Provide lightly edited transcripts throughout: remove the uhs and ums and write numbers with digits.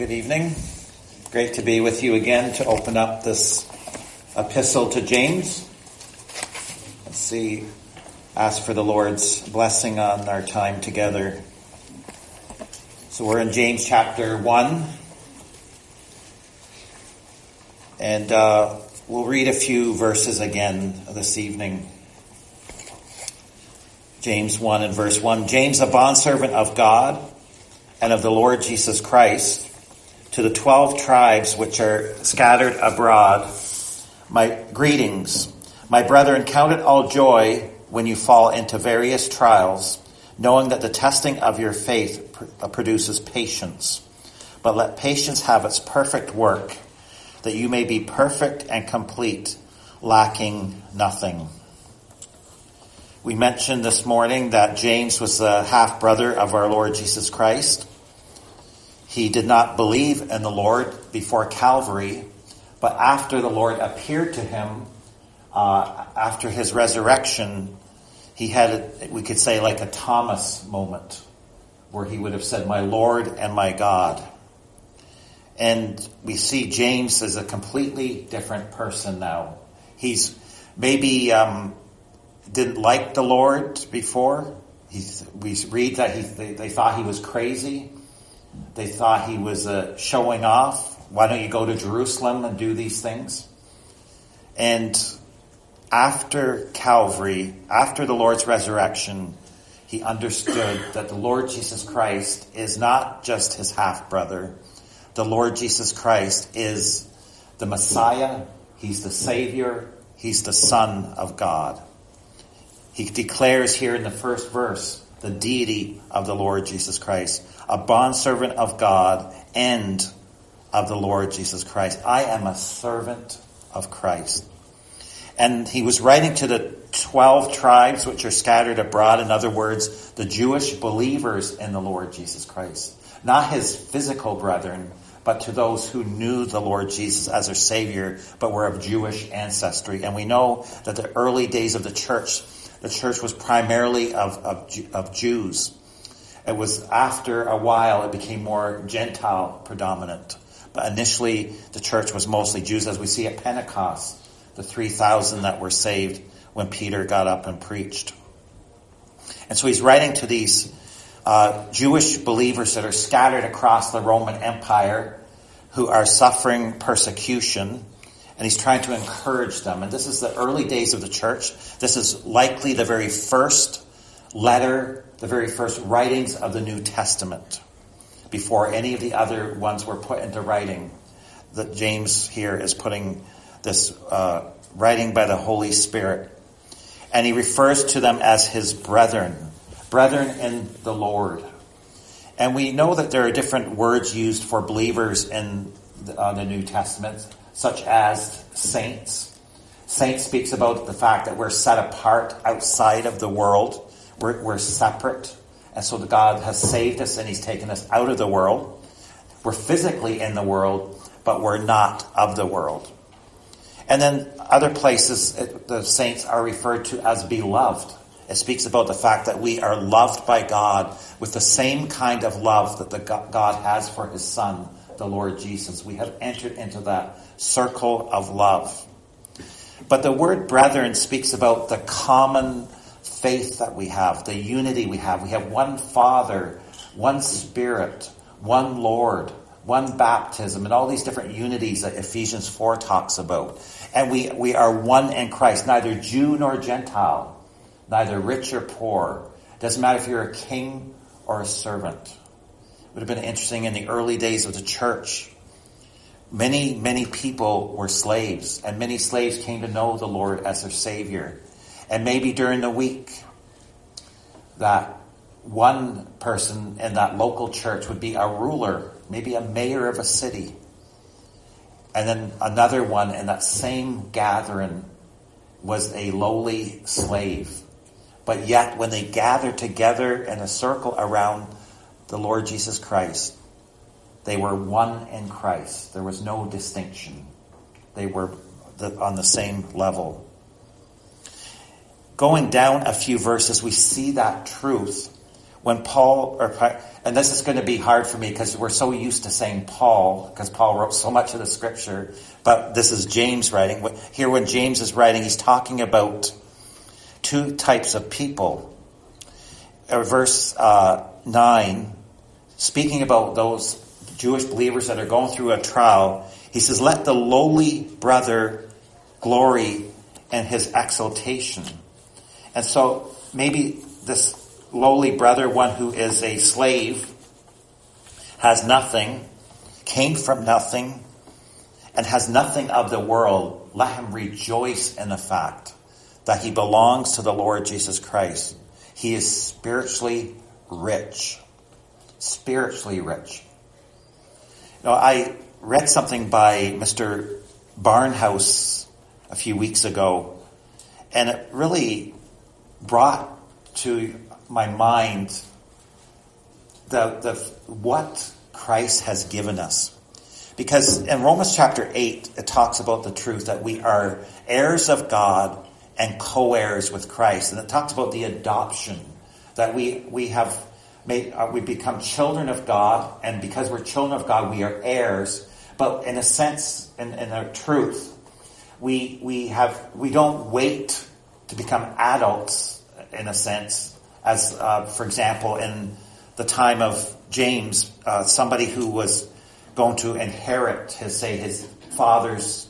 Good evening. Great to be with you again to open up this epistle to James. Let's see, ask for the Lord's blessing on our time together. So we're in James chapter 1. And we'll read a few verses again this evening. James 1 and verse 1. James, a bondservant of God and of the Lord Jesus Christ, to the 12 tribes which are scattered abroad, my greetings. My brethren, count it all joy when you fall into various trials, knowing that the testing of your faith produces patience. But let patience have its perfect work, that you may be perfect and complete, lacking nothing. We mentioned this morning that James was the half-brother of our Lord Jesus Christ. He did not believe in the Lord before Calvary, but after the Lord appeared to him, after his resurrection, he had, we could say, like a Thomas moment, where he would have said, "My Lord and my God." And we see James as a completely different person now. He's maybe didn't like the Lord before. We read that they thought he was crazy. They thought he was showing off. Why don't you go to Jerusalem and do these things? And after Calvary, after the Lord's resurrection, he understood that the Lord Jesus Christ is not just his half-brother. The Lord Jesus Christ is the Messiah. He's the Savior. He's the Son of God. He declares here in the first verse the deity of the Lord Jesus Christ, a bondservant of God and of the Lord Jesus Christ. I am a servant of Christ. And he was writing to the 12 tribes which are scattered abroad. In other words, the Jewish believers in the Lord Jesus Christ. Not his physical brethren, but to those who knew the Lord Jesus as their Savior, but were of Jewish ancestry. And we know that the early days of the church was primarily of Jews. It was after a while it became more Gentile predominant. But initially the church was mostly Jews, as we see at Pentecost, the 3,000 that were saved when Peter got up and preached. And so he's writing to these Jewish believers that are scattered across the Roman Empire who are suffering persecution. And he's trying to encourage them. And this is the early days of the church. This is likely the very first letter, the very first writings of the New Testament, before any of the other ones were put into writing. That James here is putting this writing by the Holy Spirit. And he refers to them as his brethren in the Lord. And we know that there are different words used for believers in the New Testament, such as saints. Saints speaks about the fact that we're set apart outside of the world. We're separate. And so God has saved us and he's taken us out of the world. We're physically in the world, but we're not of the world. And then other places, the saints are referred to as beloved. It speaks about the fact that we are loved by God with the same kind of love that God has for his Son, the Lord Jesus. We have entered into that circle of love. But the word brethren speaks about the common faith that we have, the unity we have. We have one Father, one Spirit, one Lord, one baptism, and all these different unities that Ephesians 4 talks about. And we are one in Christ, neither Jew nor Gentile, neither rich or poor. It doesn't matter if you're a king or a servant. It would have been interesting in the early days of the church. Many people were slaves, and many slaves came to know the Lord as their Savior. And maybe during the week, that one person in that local church would be a ruler, maybe a mayor of a city. And then another one in that same gathering was a lowly slave. But yet, when they gathered together in a circle around the Lord Jesus Christ, they were one in Christ. There was no distinction. They were on the same level. Going down a few verses, we see that truth when Paul, and this is going to be hard for me because we're so used to saying Paul, because Paul wrote so much of the scripture, but this is James writing. Here when James is writing, he's talking about two types of people. Verse 9, speaking about those Jewish believers that are going through a trial, he says, let the lowly brother glory in his exaltation. And so maybe this lowly brother, one who is a slave, has nothing, came from nothing, and has nothing of the world, let him rejoice in the fact that he belongs to the Lord Jesus Christ. He is spiritually rich. Spiritually rich. You know, I read something by Mr. Barnhouse a few weeks ago, and it really brought to my mind the what Christ has given us. Because in Romans chapter 8, it talks about the truth that we are heirs of God and co-heirs with Christ. And it talks about the adoption, that we have made, we become children of God, and because we're children of God, we are heirs. But in a sense, in our truth, we don't wait to become adults, in a sense, as for example, in the time of James, somebody who was going to inherit his father's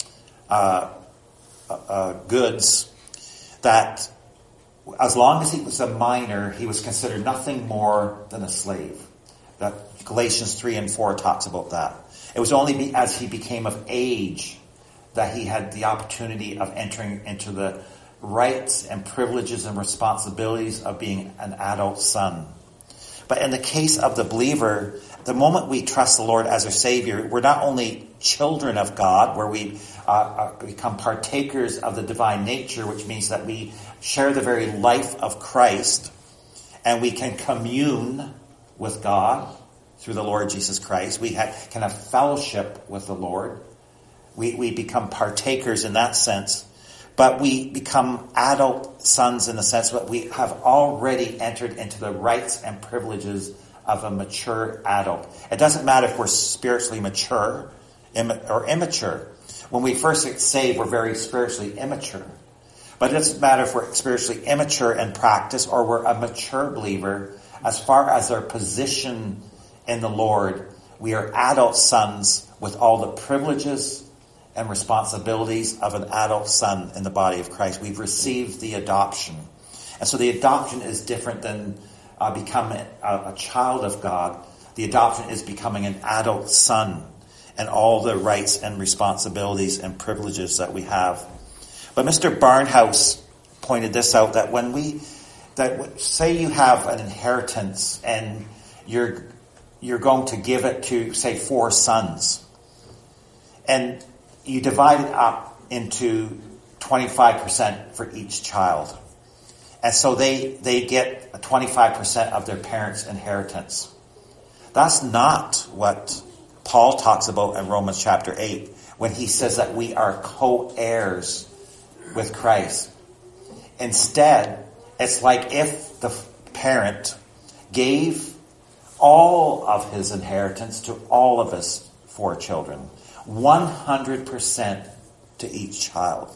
goods, that as long as he was a minor, he was considered nothing more than a slave. That Galatians 3 and 4 talks about that. It was only as he became of age that he had the opportunity of entering into the rights and privileges and responsibilities of being an adult son. But in the case of the believer, the moment we trust the Lord as our Savior, we're not only children of God, where we become partakers of the divine nature, which means that we share the very life of Christ, and we can commune with God through the Lord Jesus Christ. We can have fellowship with the Lord. We become partakers in that sense. But we become adult sons in the sense that we have already entered into the rights and privileges of a mature adult. It doesn't matter if we're spiritually mature or immature. When we first get saved, we're very spiritually immature. But it doesn't matter if we're spiritually immature in practice or we're a mature believer. As far as our position in the Lord, we are adult sons with all the privileges and responsibilities of an adult son in the body of Christ. We've received the adoption. And so the adoption is different than becoming a child of God. The adoption is becoming an adult son and all the rights and responsibilities and privileges that we have. But Mr. Barnhouse pointed this out, that that say you have an inheritance and you're going to give it to, say, 4 sons, and you divide it up into 25% for each child. And so they get 25% of their parents' inheritance. That's not what Paul talks about in Romans chapter 8, when he says that we are co-heirs with Christ. Instead, it's like if the parent gave all of his inheritance to all of his 4 children. 100% to each child.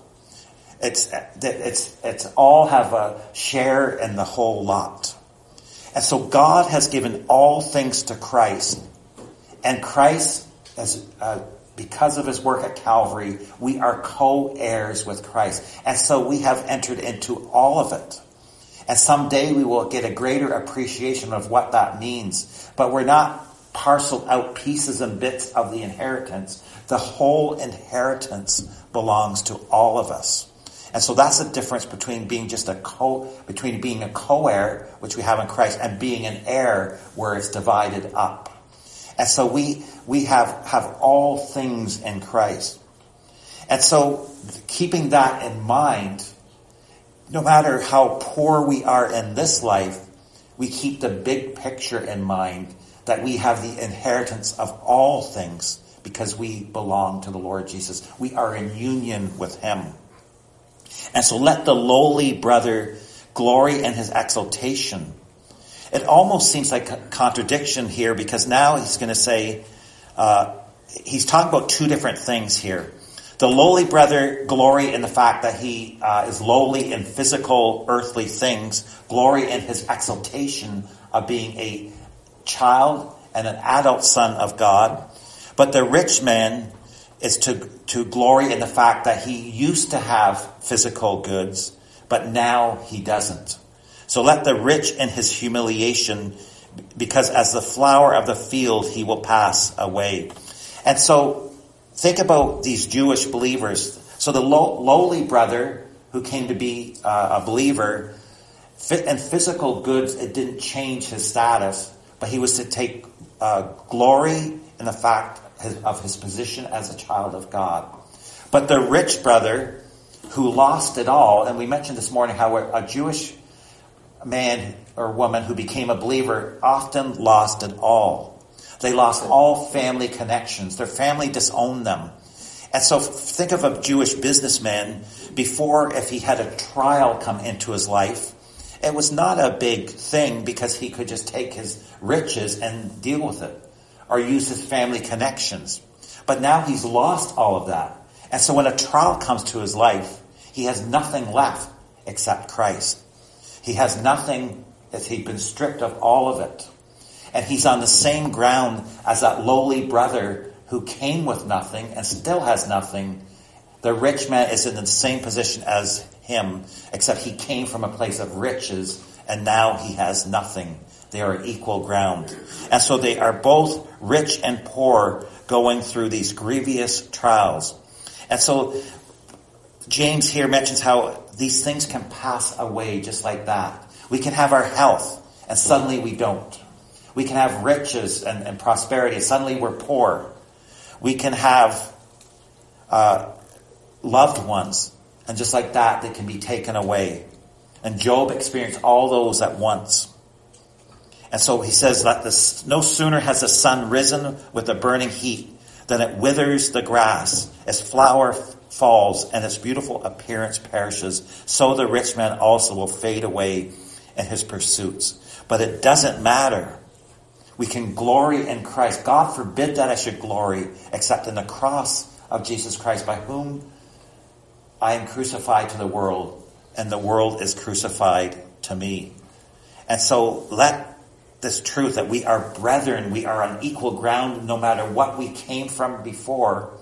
It's all have a share in the whole lot. And so God has given all things to Christ, and Christ, because of his work at Calvary, we are co-heirs with Christ. And so we have entered into all of it. And someday we will get a greater appreciation of what that means. But we're not parceled out pieces and bits of the inheritance. The whole inheritance belongs to all of us. And so that's the difference between being between being a co-heir, which we have in Christ, and being an heir where it's divided up. And so we have all things in Christ. And so keeping that in mind, no matter how poor we are in this life, we keep the big picture in mind, that we have the inheritance of all things because we belong to the Lord Jesus. We are in union with him. And so let the lowly brother glory in his exaltation. It almost seems like a contradiction here, because now he's going to say, he's talking about two different things here. The lowly brother glory in the fact that he is lowly in physical, earthly things, glory in his exaltation of being a child and an adult son of God. But the rich man is to glory in the fact that he used to have physical goods, but now he doesn't. So let the rich in his humiliation, because as the flower of the field, he will pass away. And so think about these Jewish believers. So the lowly brother who came to be a believer, in physical goods, it didn't change his status, but he was to take glory in the fact of his position as a child of God. But the rich brother who lost it all, and we mentioned this morning how a Jewish man or woman who became a believer often lost it all. They lost all family connections. Their family disowned them. And so think of a Jewish businessman before, if he had a trial come into his life, it was not a big thing because he could just take his riches and deal with it or use his family connections. But now he's lost all of that. And so when a trial comes to his life, he has nothing left except Christ. He has nothing, as he's been stripped of all of it. And he's on the same ground as that lowly brother who came with nothing and still has nothing. The rich man is in the same position as him, except he came from a place of riches and now he has nothing. They are equal ground. And so they are both rich and poor going through these grievous trials. And so James here mentions how these things can pass away just like that. We can have our health and suddenly we don't. We can have riches and prosperity and suddenly we're poor. We can have loved ones and just like that they can be taken away. And Job experienced all those at once. And so he says that no sooner has the sun risen with a burning heat than it withers the grass, its flower falls, and its beautiful appearance perishes. So the rich man also will fade away in his pursuits. But it doesn't matter. We can glory in Christ. God forbid that I should glory except in the cross of Jesus Christ, by whom I am crucified to the world, and the world is crucified to me. And so let this truth that we are brethren, we are on equal ground no matter what we came from before.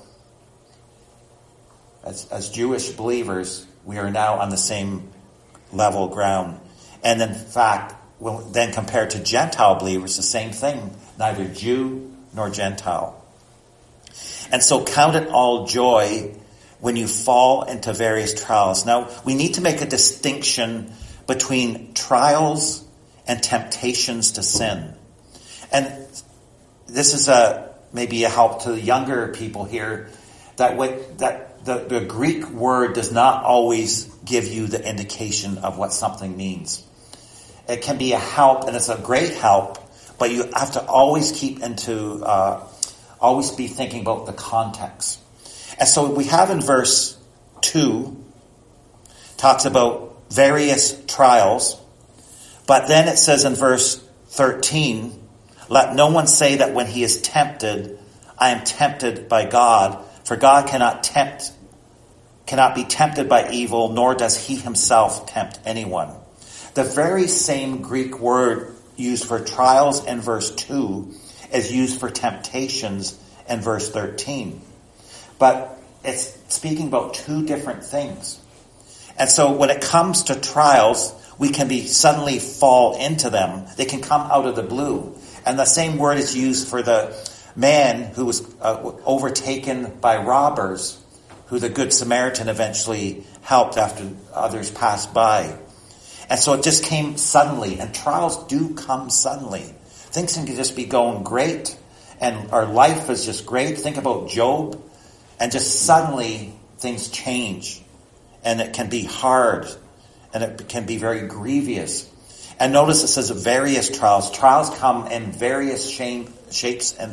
As Jewish believers, we are now on the same level ground. And in fact, then compared to Gentile believers, the same thing. Neither Jew nor Gentile. And so count it all joy when you fall into various trials. Now, we need to make a distinction between trials and temptations to sin. And this is maybe a help to the younger people here, that the Greek word does not always give you the indication of what something means. It can be a help, and it's a great help, but you have to always always be thinking about the context. And so we have in verse 2, talks about various trials, but then it says in verse 13, let no one say that when he is tempted, I am tempted by God, for God cannot be tempted by evil, nor does he himself tempt anyone. The very same Greek word used for trials in verse 2 is used for temptations in verse 13. But it's speaking about two different things. And so when it comes to trials, we can suddenly fall into them. They can come out of the blue. And the same word is used for the man who was overtaken by robbers, who the Good Samaritan eventually helped after others passed by. And so it just came suddenly, and trials do come suddenly. Things can just be going great, and our life is just great. Think about Job, and just suddenly things change, and it can be hard, and it can be very grievous. And notice it says various trials. Trials come in various shapes and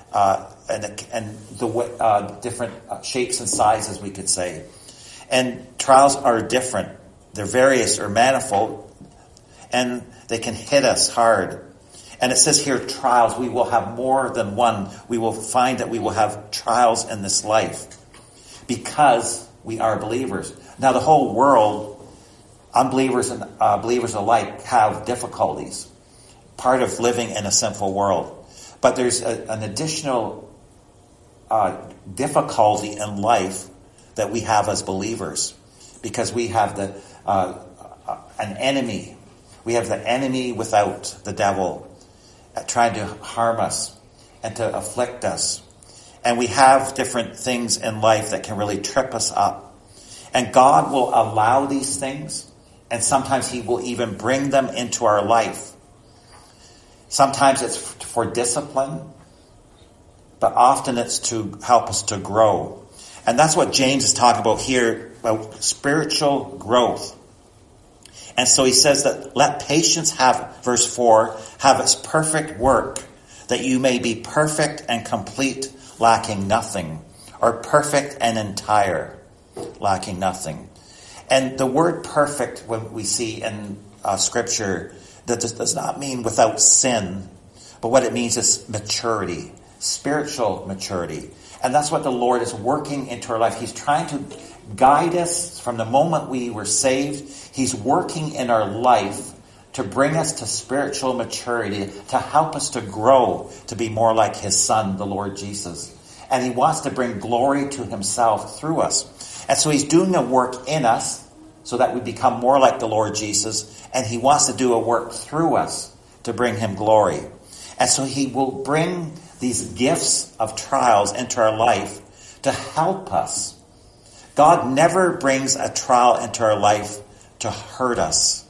different shapes and sizes, we could say. And trials are different. They're various or manifold. and they can hit us hard. And it says here, trials. We will have more than one. We will find that we will have trials in this life because we are believers. Now, the whole world, unbelievers and believers alike, have difficulties. Part of living in a sinful world. But there's an additional difficulty in life that we have as believers, because we have an enemy. We have the enemy without, the devil, trying to harm us and to afflict us. And we have different things in life that can really trip us up. And God will allow these things, and sometimes he will even bring them into our life. Sometimes it's for discipline, but often it's to help us to grow. And that's what James is talking about here, about spiritual growth. And so he says that let patience have, verse 4, have its perfect work, that you may be perfect and complete, lacking nothing, or perfect and entire, lacking nothing. And the word perfect, when we see in Scripture, that does not mean without sin, but what it means is maturity, spiritual maturity. And that's what the Lord is working into our life. He's trying to guide us from the moment we were saved. He's working in our life to bring us to spiritual maturity, to help us to grow, to be more like his Son, the Lord Jesus. And he wants to bring glory to himself through us. And so he's doing a work in us so that we become more like the Lord Jesus. And he wants to do a work through us to bring him glory. And so he will bring these gifts of trials into our life to help us. God never brings a trial into our life to hurt us,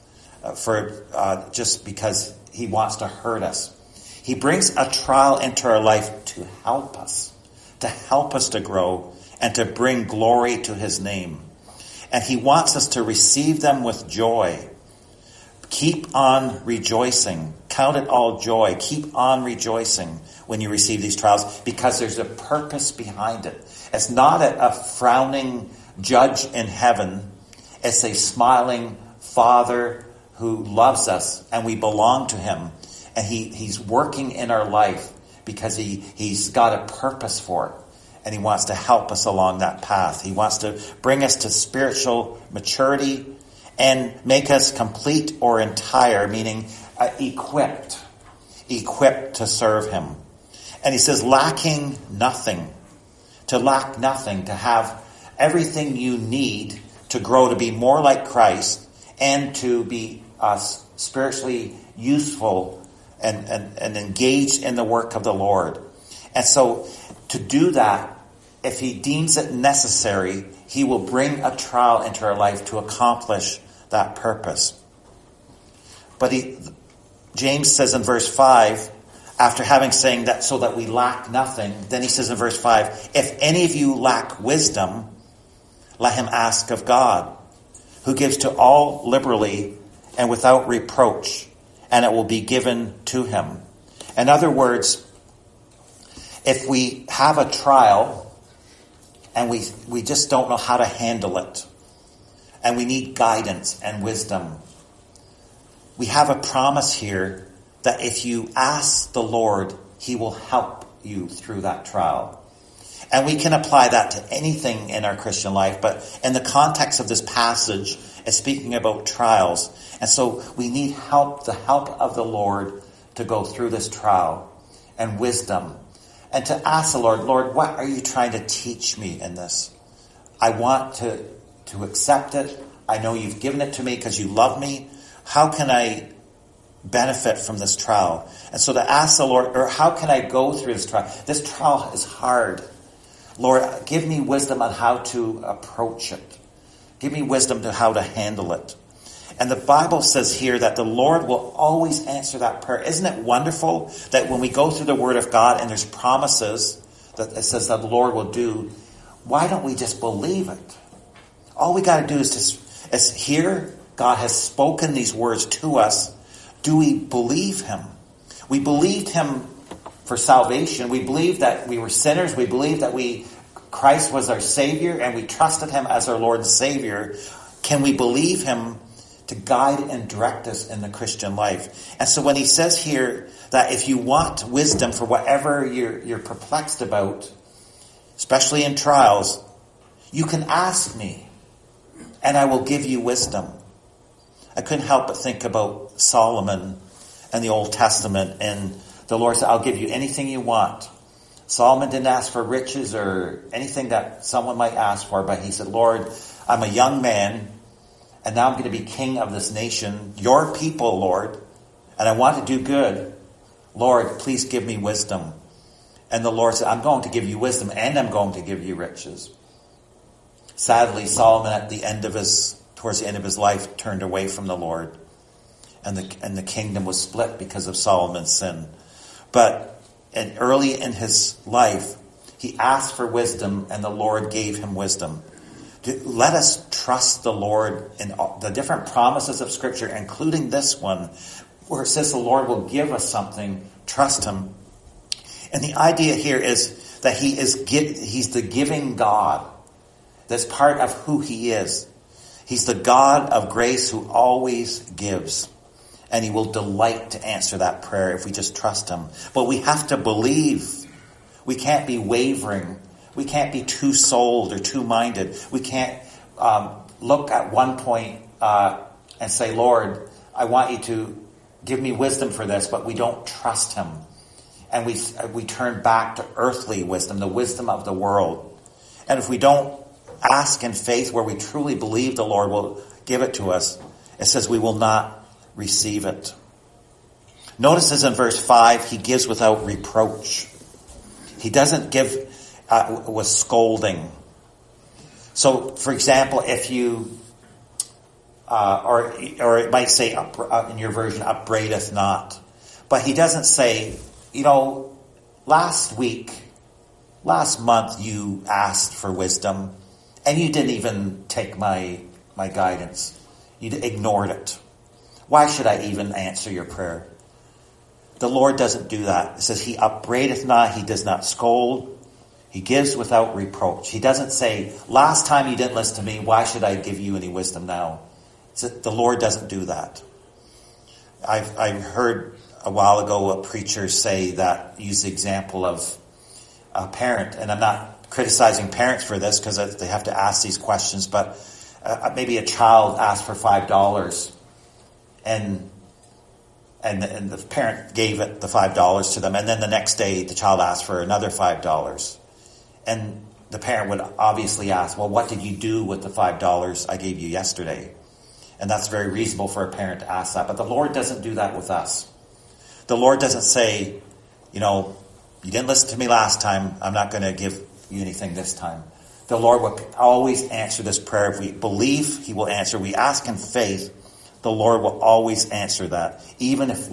just because he wants to hurt us. He brings a trial into our life to help us to grow and to bring glory to his name. And he wants us to receive them with joy. Keep on rejoicing. Count it all joy. Keep on rejoicing when you receive these trials, because there's a purpose behind it. It's not a frowning judge in heaven. It's a smiling Father who loves us, and we belong to him. And he's working in our life because he's got a purpose for it. And he wants to help us along that path. He wants to bring us to spiritual maturity and make us complete or entire, meaning equipped to serve him. And he says, lacking nothing, to lack nothing, to have everything you need to grow, to be more like Christ, and to be spiritually useful and engaged in the work of the Lord. And so to do that, if he deems it necessary, he will bring a trial into our life to accomplish that purpose. But James says in verse 5, after having saying that so that we lack nothing, then he says in verse 5, if any of you lack wisdom, let him ask of God, who gives to all liberally and without reproach, and it will be given to him. In other words, if we have a trial and we just don't know how to handle it, and we need guidance and wisdom, we have a promise here that if you ask the Lord, he will help you through that trial. And we can apply that to anything in our Christian life, but in the context of this passage, it's speaking about trials. And so we need help, the help of the Lord, to go through this trial, and wisdom. And to ask the Lord, Lord, what are you trying to teach me in this? I want to accept it. I know you've given it to me because you love me. How can I benefit from this trial? And so to ask the Lord, or how can I go through this trial? This trial is hard. Lord, give me wisdom on how to approach it. Give me wisdom to how to handle it. And the Bible says here that the Lord will always answer that prayer. Isn't it wonderful that when we go through the Word of God and there's promises that it says that the Lord will do, why don't we just believe it? All we got to do is hear God has spoken these words to us. Do we believe him? We believed him for salvation. We believed that we were sinners. We believed that Christ was our Savior, and we trusted him as our Lord and Savior. Can we believe him to guide and direct us in the Christian life. And so when he says here that if you want wisdom for whatever you're perplexed about, especially in trials, you can ask me and I will give you wisdom. I couldn't help but think about Solomon and the Old Testament, and the Lord said, I'll give you anything you want. Solomon didn't ask for riches or anything that someone might ask for, but he said, Lord, I'm a young man, and now I'm going to be king of this nation, your people, Lord, and I want to do good. Lord, please give me wisdom. And the Lord said, I'm going to give you wisdom, and I'm going to give you riches. Sadly, Solomon towards the end of his life, turned away from the Lord, and the kingdom was split because of Solomon's sin. But early in his life, he asked for wisdom, and the Lord gave him wisdom. Let us trust the Lord in the different promises of Scripture, including this one, where it says the Lord will give us something. Trust him. And the idea here is that he's the giving God. That's part of who he is. He's the God of grace who always gives. And he will delight to answer that prayer if we just trust him. But we have to believe. We can't be wavering. We can't be two-souled or two-minded. We can't look at one point and say, Lord, I want you to give me wisdom for this, but we don't trust him. And we turn back to earthly wisdom, the wisdom of the world. And if we don't ask in faith where we truly believe the Lord will give it to us, it says we will not receive it. Notice as in verse 5, he gives without reproach. He doesn't give with scolding. So, for example, if you, or it might say in your version, upbraideth not. But he doesn't say, last month you asked for wisdom and you didn't even take my guidance. You ignored it. Why should I even answer your prayer? The Lord doesn't do that. It says he upbraideth not, he does not scold. He gives without reproach. He doesn't say, last time you didn't listen to me, why should I give you any wisdom now? The Lord doesn't do that. I've heard a while ago a preacher use the example of a parent, and I'm not criticizing parents for this because they have to ask these questions, but maybe a child asked for $5 and the parent gave it the $5 to them, and then the next day the child asked for another $5. And the parent would obviously ask, well, what did you do with the $5 I gave you yesterday? And that's very reasonable for a parent to ask that. But the Lord doesn't do that with us. The Lord doesn't say, you didn't listen to me last time, I'm not going to give you anything this time. The Lord will always answer this prayer. If we believe, he will answer. We ask in faith, the Lord will always answer that. Even if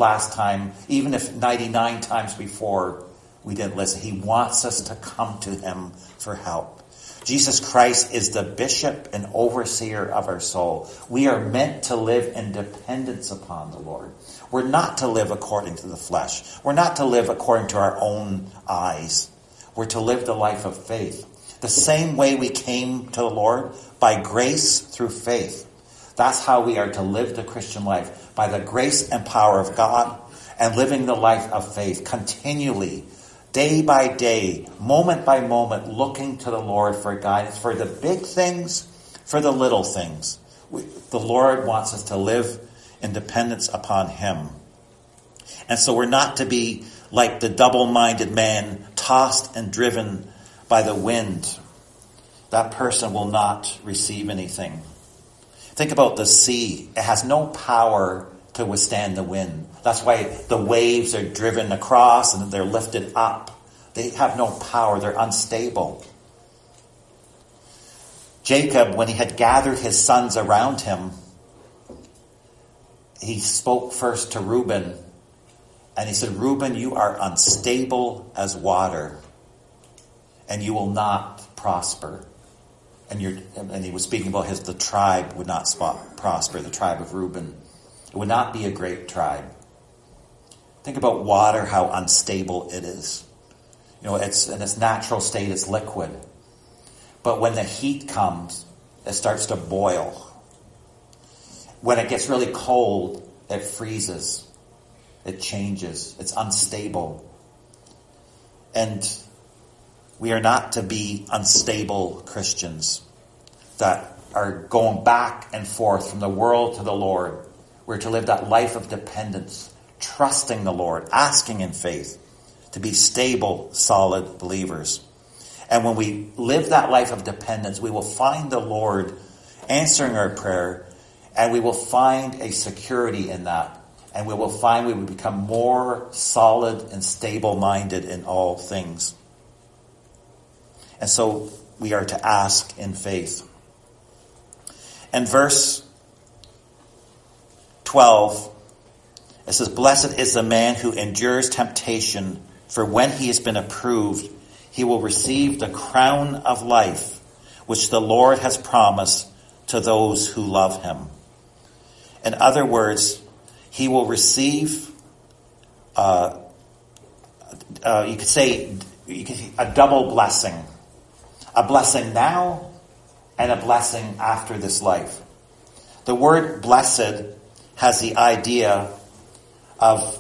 99 times before we didn't listen. He wants us to come to him for help. Jesus Christ is the bishop and overseer of our soul. We are meant to live in dependence upon the Lord. We're not to live according to the flesh. We're not to live according to our own eyes. We're to live the life of faith. The same way we came to the Lord, by grace through faith. That's how we are to live the Christian life, by the grace and power of God, and living the life of faith continually, day by day, moment by moment, looking to the Lord for guidance, for the big things, for the little things. The Lord wants us to live in dependence upon him. And so we're not to be like the double-minded man, tossed and driven by the wind. That person will not receive anything. Think about the sea. It has no power to withstand the wind. That's why the waves are driven across and they're lifted up. They have no power. They're unstable. Jacob, when he had gathered his sons around him, he spoke first to Reuben. And he said, Reuben, you are unstable as water, and you will not prosper. And he was speaking about the tribe would not prosper, the tribe of Reuben. It would not be a great tribe. Think about water, how unstable it is. It's in its natural state, it's liquid. But when the heat comes, it starts to boil. when it gets really cold, it freezes. It changes. It's unstable. And we are not to be unstable Christians that are going back and forth from the world to the Lord. We're to live that life of dependence, trusting the Lord, asking in faith, to be stable, solid believers. And when we live that life of dependence, we will find the Lord answering our prayer, and we will find a security in that. And we will find we will become more solid and stable-minded in all things. And so we are to ask in faith. And verse 12, it says, "Blessed is the man who endures temptation, for when he has been approved, he will receive the crown of life, which the Lord has promised to those who love him." In other words, he will receive, you could say a double blessing. A blessing now and a blessing after this life. The word blessed has the idea of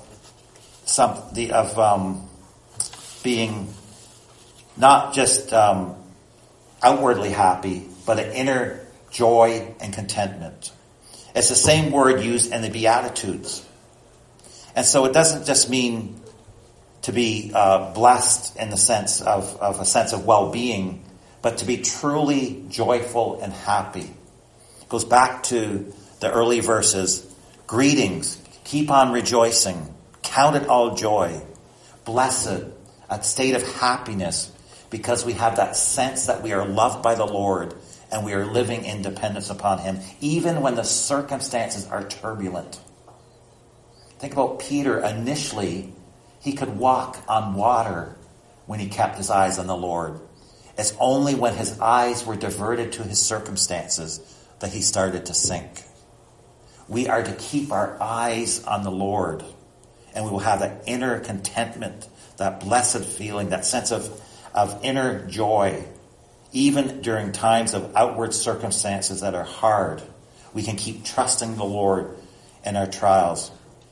being not just outwardly happy, but an inner joy and contentment. It's the same word used in the Beatitudes. And so it doesn't just mean to be blessed in the sense of a sense of well-being, but to be truly joyful and happy. It goes back to the early verses. Greetings, keep on rejoicing, count it all joy. Blessed, a state of happiness, because we have that sense that we are loved by the Lord and we are living in dependence upon him, even when the circumstances are turbulent. Think about Peter. Initially, he could walk on water when he kept his eyes on the Lord. It's only when his eyes were diverted to his circumstances that he started to sink. We are to keep our eyes on the Lord, and we will have that inner contentment, that blessed feeling, that sense of inner joy. Even during times of outward circumstances that are hard, we can keep trusting the Lord in our trials.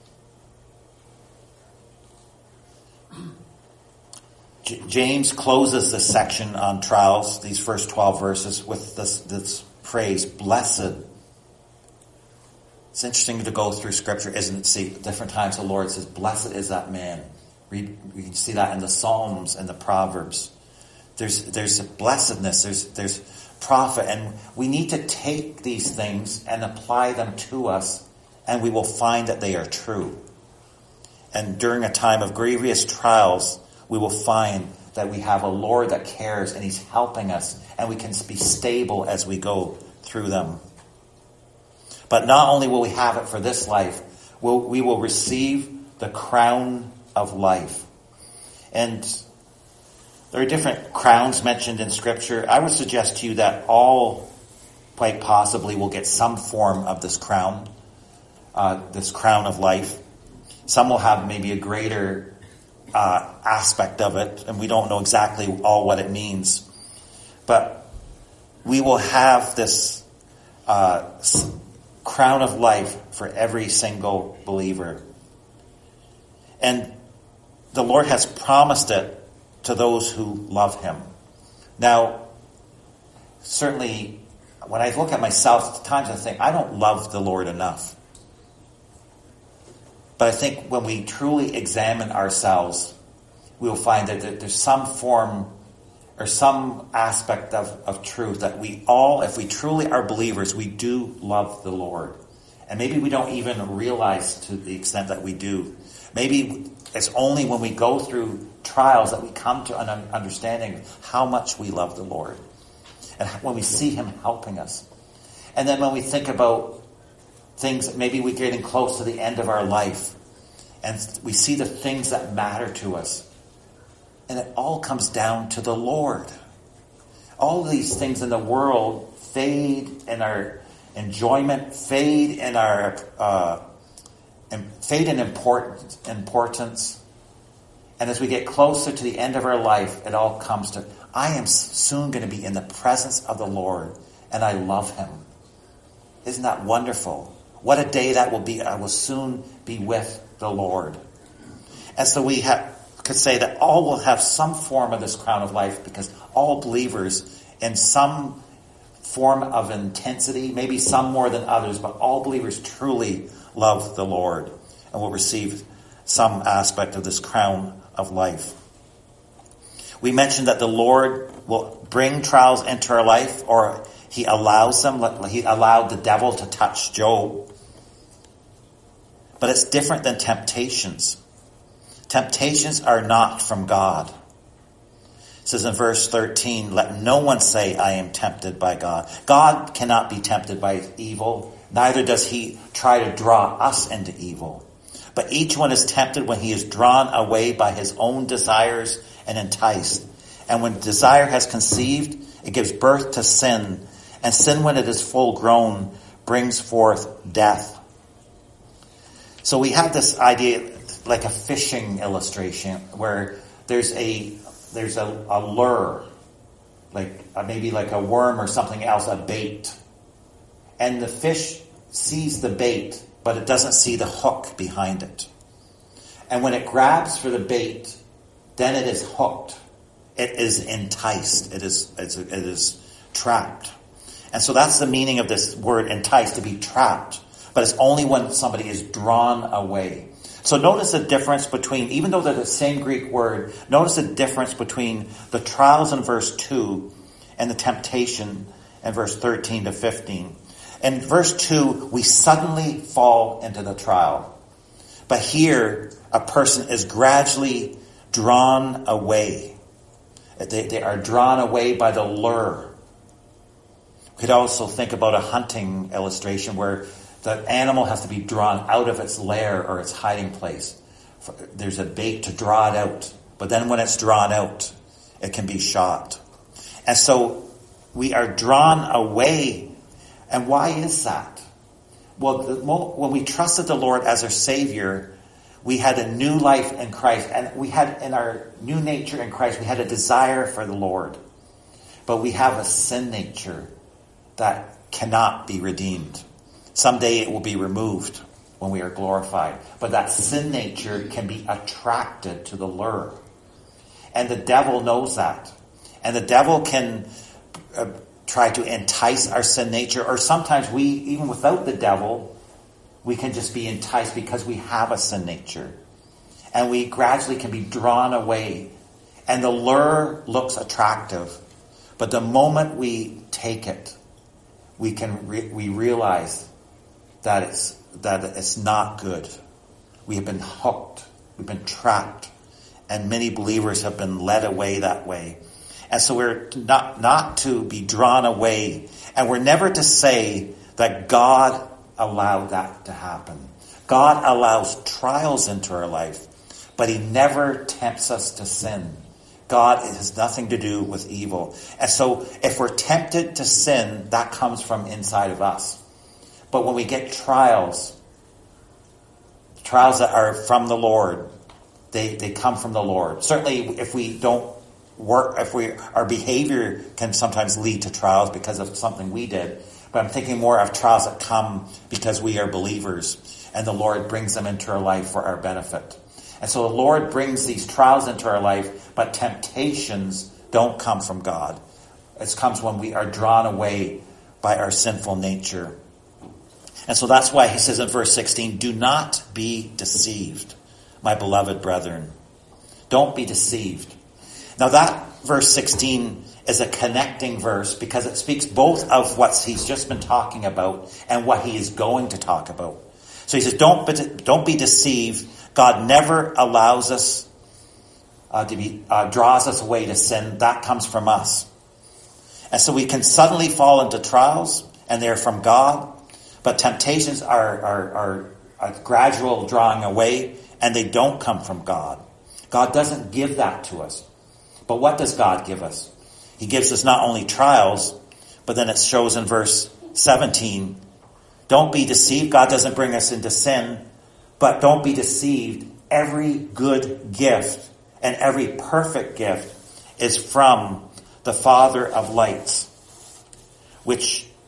James closes this section on trials, these first 12 verses, with this phrase, blessed. It's interesting to go through Scripture, isn't it? See, different times the Lord says, blessed is that man. We can see that in the Psalms and the Proverbs. There's a blessedness, there's profit, and we need to take these things and apply them to us, and we will find that they are true. And during a time of grievous trials, we will find that we have a Lord that cares, and he's helping us, and we can be stable as we go through them. But not only will we have it for this life, we will receive the crown of life. And there are different crowns mentioned in Scripture. I would suggest to you that all, quite possibly, will get some form of this crown of life. Some will have maybe a greater aspect of it, and we don't know exactly all what it means. But we will have this crown of life for every single believer. And the Lord has promised it to those who love him. Now, certainly, when I look at myself, at times I think, I don't love the Lord enough. But I think when we truly examine ourselves, we will find that there's some form or some aspect of truth that we all, if we truly are believers, we do love the Lord. And maybe we don't even realize to the extent that we do. Maybe it's only when we go through trials that we come to an understanding of how much we love the Lord. And when we see him helping us. And then when we think about things, maybe we're getting close to the end of our life, and we see the things that matter to us. And it all comes down to the Lord. All of these things in the world fade in our enjoyment, fade in importance. And as we get closer to the end of our life, it all comes to, I am soon going to be in the presence of the Lord, and I love him. Isn't that wonderful? What a day that will be. I will soon be with the Lord. And so we could say that all will have some form of this crown of life, because all believers in some form of intensity, maybe some more than others, but all believers truly love the Lord and will receive some aspect of this crown of life. We mentioned that the Lord will bring trials into our life, or he allows them. He allowed the devil to touch Job. But it's different than temptations. Temptations are not from God. It says in verse 13, let no one say, I am tempted by God. God cannot be tempted by evil. Neither does he try to draw us into evil. But each one is tempted when he is drawn away by his own desires and enticed. And when desire has conceived, it gives birth to sin. And sin, when it is full grown, brings forth death. So we have this idea like a fishing illustration where there's a lure, like maybe like a worm or something else, a bait. And the fish sees the bait, but it doesn't see the hook behind it. And when it grabs for the bait, then it is hooked. It is enticed. It is trapped. And so that's the meaning of this word enticed, to be trapped. But it's only when somebody is drawn away. So notice the difference between, even though they're the same Greek word, notice the difference between the trials in verse 2 and the temptation in verse 13 to 15. In verse 2, we suddenly fall into the trial. But here, a person is gradually drawn away. They are drawn away by the lure. We could also think about a hunting illustration where the animal has to be drawn out of its lair or its hiding place. There's a bait to draw it out. But then when it's drawn out, it can be shot. And so we are drawn away. And why is that? Well, when we trusted the Lord as our Savior, we had a new life in Christ. And we had, in our new nature in Christ, we had a desire for the Lord. But we have a sin nature that cannot be redeemed. Someday it will be removed when we are glorified. But that sin nature can be attracted to the lure. And the devil knows that. And the devil can try to entice our sin nature. Or sometimes we, even without the devil, we can just be enticed because we have a sin nature. And we gradually can be drawn away. And the lure looks attractive. But the moment we take it, we realize that it's not good. We have been hooked. We've been trapped. And many believers have been led away that way. And so we're not to be drawn away. And we're never to say that God allowed that to happen. God allows trials into our life, but he never tempts us to sin. God has nothing to do with evil. And so if we're tempted to sin, that comes from inside of us. But when we get trials that are from the Lord, they come from the Lord. Certainly if we don't work, our behavior can sometimes lead to trials because of something we did. But I'm thinking more of trials that come because we are believers and the Lord brings them into our life for our benefit. And so the Lord brings these trials into our life, but temptations don't come from God. It comes when we are drawn away by our sinful nature. And so that's why he says in verse 16, do not be deceived, my beloved brethren. Don't be deceived. Now that verse 16 is a connecting verse because it speaks both of what he's just been talking about and what he is going to talk about. So he says, don't be deceived. God never allows us draws us away to sin. That comes from us. And so we can suddenly fall into trials and they're from God. But temptations are a gradual drawing away, and they don't come from God. God doesn't give that to us. But what does God give us? He gives us not only trials, but then it shows in verse 17, don't be deceived. God doesn't bring us into sin, but don't be deceived. Every good gift and every perfect gift is from the Father of lights, which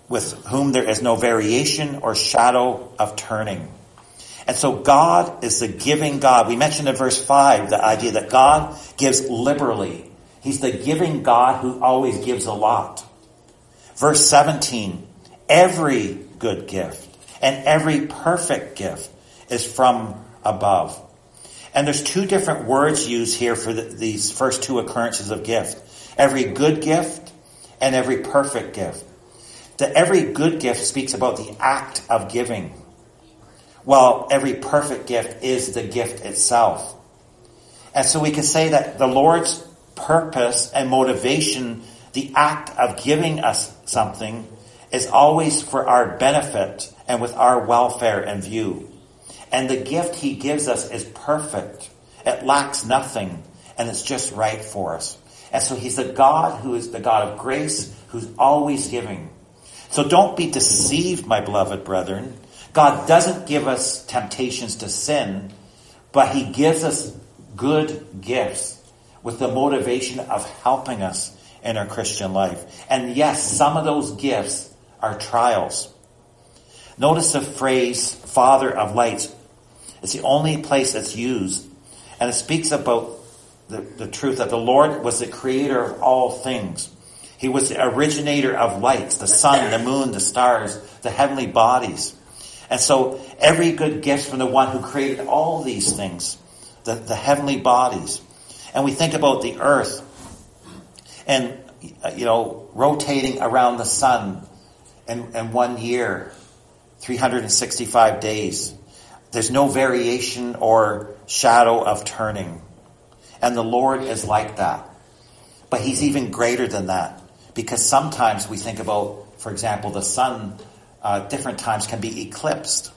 with whom there is no variation or shadow of turning. And so God is the giving God. We mentioned in verse 5 the idea that God gives liberally. He's the giving God who always gives a lot. Verse 17, every good gift and every perfect gift is from above. And there's two different words used here for these first two occurrences of gift. Every good gift and every perfect gift. The every good gift speaks about the act of giving, while every perfect gift is the gift itself. And so we can say that the Lord's purpose and motivation, the act of giving us something, is always for our benefit and with our welfare in view. And the gift he gives us is perfect. It lacks nothing, and it's just right for us. And so he's the God who is the God of grace, who's always giving. So don't be deceived, my beloved brethren. God doesn't give us temptations to sin, but he gives us good gifts with the motivation of helping us in our Christian life. And yes, some of those gifts are trials. Notice the phrase, Father of lights. It's the only place it's used. And it speaks about the truth that the Lord was the creator of all things. He was the originator of lights, the sun, the moon, the stars, the heavenly bodies. And so every good gift from the one who created all these things, the heavenly bodies. And we think about the earth and, rotating around the sun in 1 year, 365 days. There's no variation or shadow of turning. And the Lord is like that. But he's even greater than that. Because sometimes we think about, for example, the sun, different times can be eclipsed.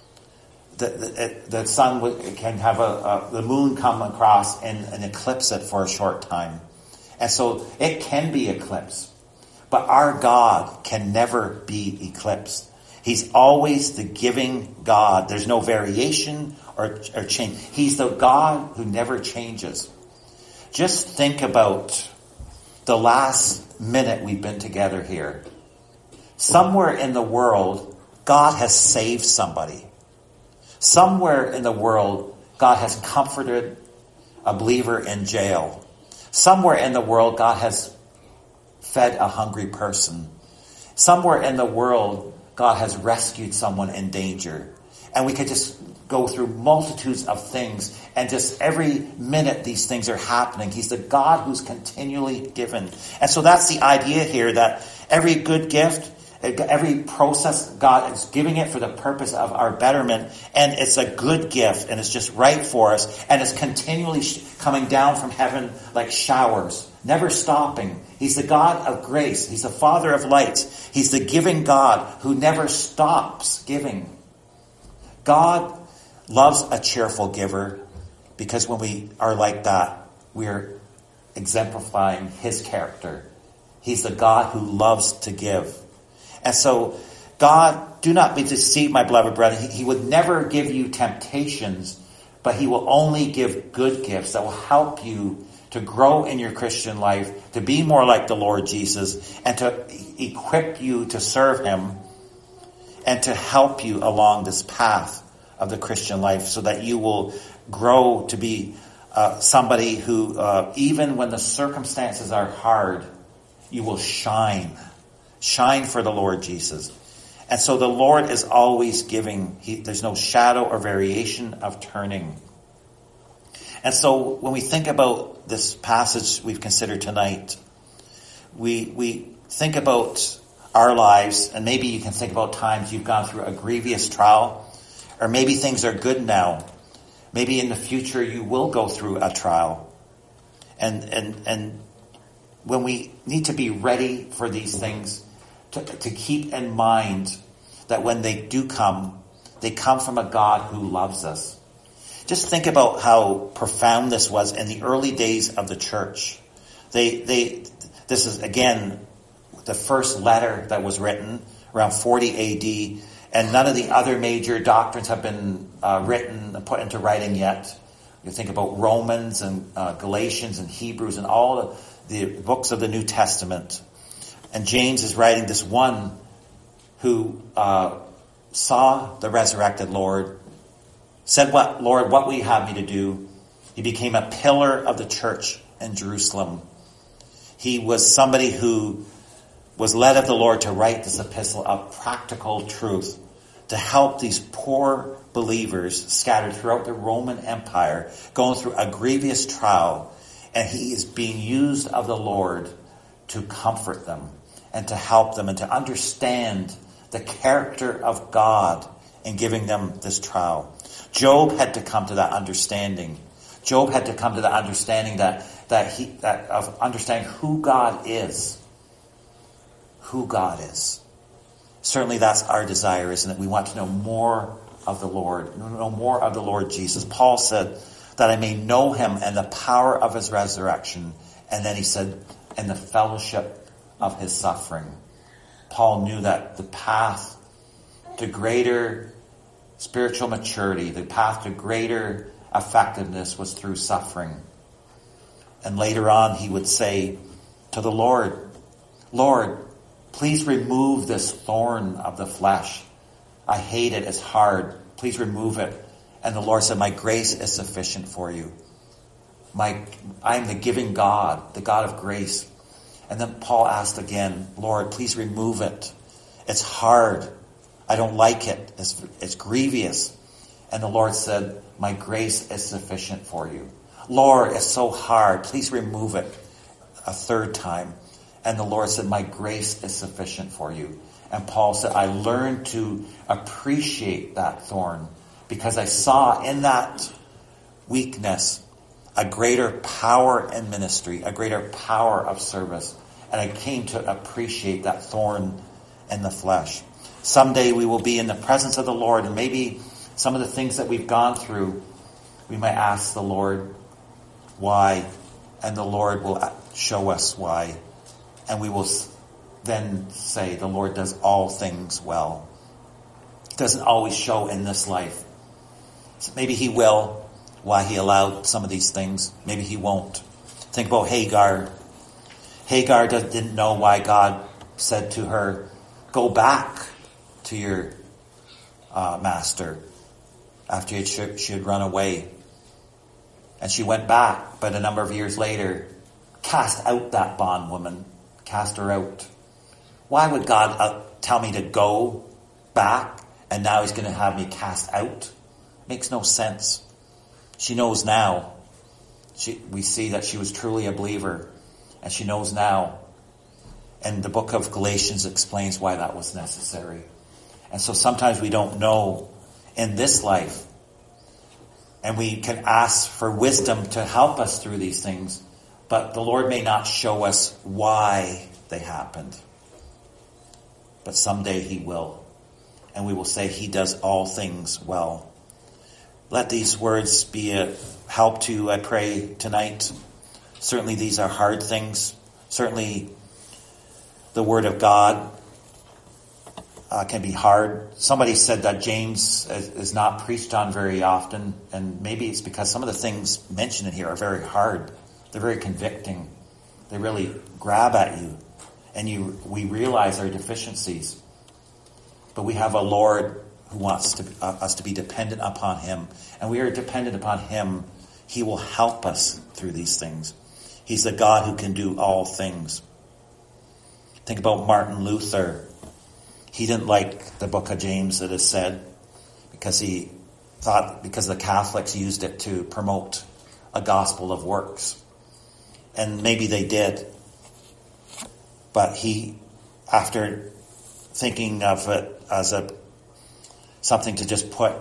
The sun can have the moon come across and eclipse it for a short time. And so it can be eclipsed. But our God can never be eclipsed. He's always the giving God. There's no variation or change. He's the God who never changes. Just think about the last minute we've been together here. Somewhere in the world, God has saved somebody. Somewhere in the world, God has comforted a believer in jail. Somewhere in the world, God has fed a hungry person. Somewhere in the world, God has rescued someone in danger. And we could just go through multitudes of things, and just every minute these things are happening. He's the God who's continually given. And so that's the idea here, that every good gift, every process, God is giving it for the purpose of our betterment, and it's a good gift, and it's just right for us, and it's continually coming down from heaven like showers, never stopping. He's the God of grace. He's the Father of lights. He's the giving God who never stops giving. God loves a cheerful giver, because when we are like that, we're exemplifying his character. He's the God who loves to give. And so, God, do not be deceived, my beloved brethren. He would never give you temptations, but he will only give good gifts that will help you to grow in your Christian life, to be more like the Lord Jesus, and to equip you to serve him, and to help you along this path of the Christian life, so that you will grow to be somebody who, even when the circumstances are hard, you will shine. Shine for the Lord Jesus. And so the Lord is always giving. There's no shadow or variation of turning. And so when we think about this passage we've considered tonight, we think about our lives, and maybe you can think about times you've gone through a grievous trial, or maybe things are good now. Maybe in the future you will go through a trial. And when we need to be ready for these things, to keep in mind that when they do come, they come from a God who loves us. Just think about how profound this was in the early days of the church. This is, again, the first letter that was written around 40 AD, and none of the other major doctrines have been written and put into writing yet. You think about Romans and Galatians and Hebrews and all the books of the New Testament. And James is writing this one who saw the resurrected Lord, said, Lord, what will you have me to do? He became a pillar of the church in Jerusalem. He was somebody who was led of the Lord to write this epistle of practical truth to help these poor believers scattered throughout the Roman Empire, going through a grievous trial. And he is being used of the Lord to comfort them and to help them and to understand the character of God in giving them this trial. Job had to come to that understanding. Job had to come to the understanding of understanding who God is. Who God is. Certainly that's our desire, isn't it? We want to know more of the Lord, know more of the Lord Jesus. Paul said that I may know him and the power of his resurrection. And then he said, and the fellowship of his suffering. Paul knew that the path to greater spiritual maturity, the path to greater effectiveness was through suffering. And later on he would say to the Lord, Lord, please remove this thorn of the flesh. I hate it. It's hard. Please remove it. And the Lord said, my grace is sufficient for you. I am the giving God, the God of grace. And then Paul asked again, Lord, please remove it. It's hard. I don't like it. It's grievous. And the Lord said, my grace is sufficient for you. Lord, it's so hard. Please remove it. A third time. And the Lord said, my grace is sufficient for you. And Paul said, I learned to appreciate that thorn because I saw in that weakness a greater power in ministry, a greater power of service. And I came to appreciate that thorn in the flesh. Someday we will be in the presence of the Lord, and maybe some of the things that we've gone through, we might ask the Lord why, and the Lord will show us why. And we will then say the Lord does all things well. It doesn't always show in this life. So maybe he will, why he allowed some of these things. Maybe he won't. Think about Hagar. Hagar didn't know why God said to her, go back to your master after she had run away. And she went back, but a number of years later, cast out that bondwoman. Cast her out. Why would God tell me to go back and now he's going to have me cast out? Makes no sense. She knows now. We see that she was truly a believer, and she knows now. And the book of Galatians explains why that was necessary. And so sometimes we don't know in this life, and we can ask for wisdom to help us through these things. But the Lord may not show us why they happened. But someday he will. And we will say he does all things well. Let these words be a help to you, I pray, tonight. Certainly these are hard things. Certainly the word of God can be hard. Somebody said that James is not preached on very often. And maybe it's because some of the things mentioned in here are very hard. They're very convicting. They really grab at you. And we realize our deficiencies. But we have a Lord who wants us to be dependent upon him. And we are dependent upon him. He will help us through these things. He's the God who can do all things. Think about Martin Luther. He didn't like the book of James, it is said, because he thought because the Catholics used it to promote a gospel of works. And maybe they did. But he, after thinking of it as something to just put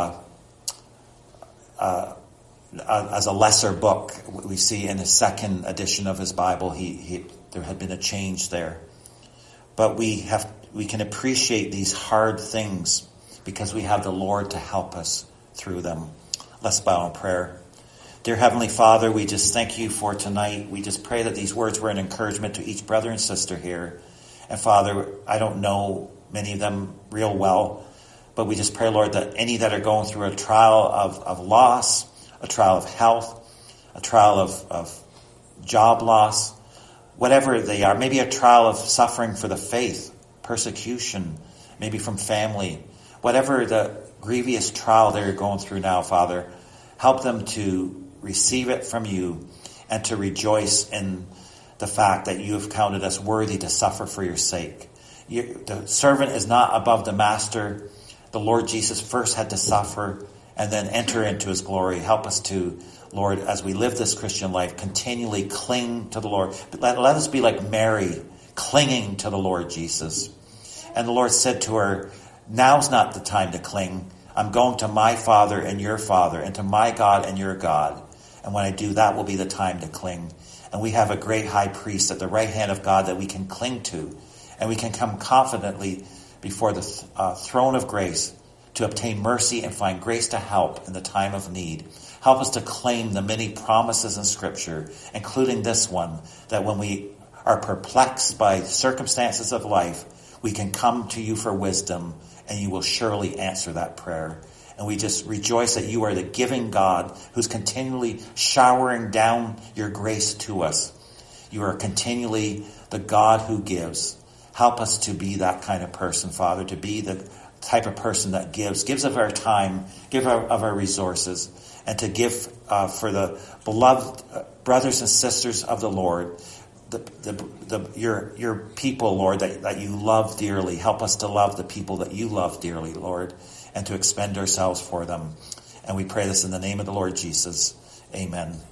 as a lesser book, we see in the second edition of his Bible, there had been a change there. But we can appreciate these hard things because we have the Lord to help us through them. Let's bow in prayer. Dear Heavenly Father, we just thank you for tonight. We just pray that these words were an encouragement to each brother and sister here. And Father, I don't know many of them real well, but we just pray, Lord, that any that are going through a trial of loss, a trial of health, a trial of job loss, whatever they are, maybe a trial of suffering for the faith, persecution, maybe from family, whatever the grievous trial they're going through now, Father, help them to receive it from you and to rejoice in the fact that you have counted us worthy to suffer for your sake. The servant is not above the master. The Lord Jesus first had to suffer and then enter into his glory. Help us to, Lord, as we live this Christian life, continually cling to the Lord. Let us be like Mary, clinging to the Lord Jesus. And the Lord said to her, now's not the time to cling. I'm going to my Father and your Father, and to my God and your God. And when I do, that will be the time to cling. And we have a great high priest at the right hand of God that we can cling to. And we can come confidently before the throne of grace to obtain mercy and find grace to help in the time of need. Help us to claim the many promises in Scripture, including this one, that when we are perplexed by circumstances of life, we can come to you for wisdom, and you will surely answer that prayer. And we just rejoice that you are the giving God who's continually showering down your grace to us. You are continually the God who gives. Help us to be that kind of person, Father, to be the type of person that gives of our time, of our resources, and to give for the beloved brothers and sisters of the Lord, your people, Lord, that you love dearly. Help us to love the people that you love dearly, Lord, and to expend ourselves for them. And we pray this in the name of the Lord Jesus. Amen.